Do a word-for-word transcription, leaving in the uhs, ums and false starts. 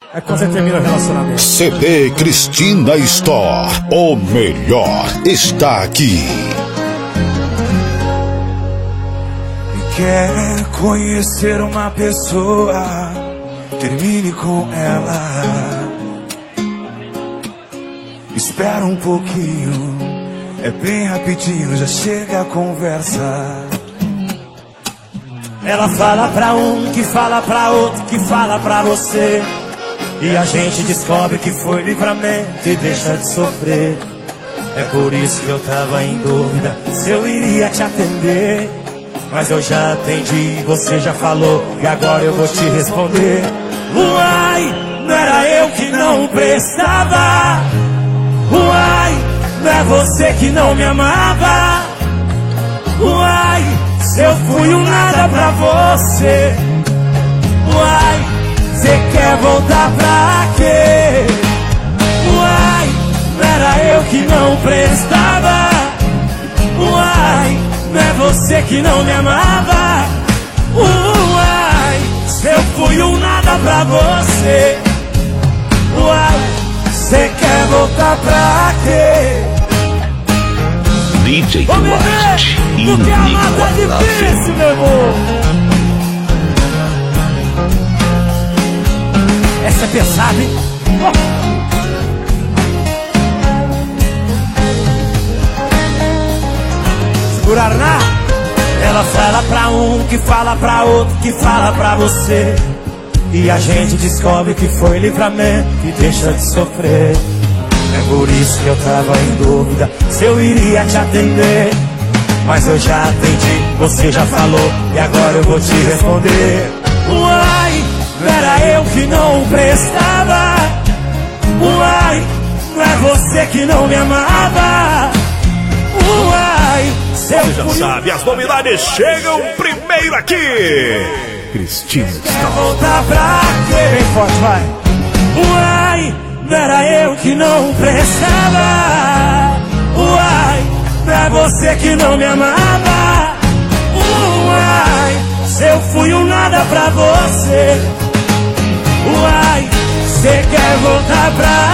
É quando você termina o relacionamento. C D Cristina Store, o melhor está aqui. Quer conhecer uma pessoa, termine com ela. Espera um pouquinho, é bem rapidinho, já chega a conversa. Ela fala pra um, que fala pra outro, que fala pra você. E a gente descobre que foi livramento e deixa de sofrer. É por isso que eu tava em dúvida se eu iria te atender. Mas eu já atendi, você já falou, e agora eu vou te responder. Uai, não era eu que não prestava. Uai, não é você que não me amava. Uai, se eu fui um nada pra você. Uai, cê quer voltar pra quê? Uai, não era eu que não prestava. Uai, não é você que não me amava. Uai, se eu fui um nada pra você. Uai, cê quer voltar pra quê? D J Duarte, porque amar tá difícil, meu amor. Essa é pesada, hein? Oh. Seguraram na? Ela fala pra um, que fala pra outro, que fala pra você. E a gente descobre que foi livramento e deixa de sofrer. É por isso que eu tava em dúvida se eu iria te atender. Mas eu já atendi, você já falou, e agora eu vou te responder. Uai, não era eu que não prestava. Uai, não é você que não me amava. Uai, você já sabe, as novidades chegam primeiro aqui. Cristina Quer voltar pra quê? Bem forte, vai. Uai, não era eu que não prestava. Uai, não é você que não me amava. Uai, se eu fui um nada pra você. Uai, cê quer voltar pra